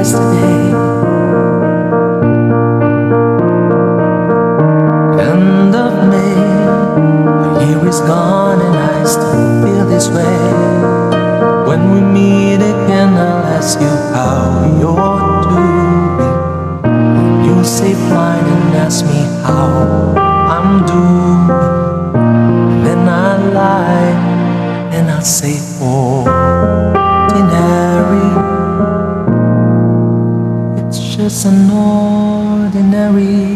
yesterday. End of May, a year is gone and I still feel this way. When we meet again, I'll ask you how you're doing. You'll say fine and ask me how I'm doing. Then I lie and I'll say ordinary. It's just an ordinary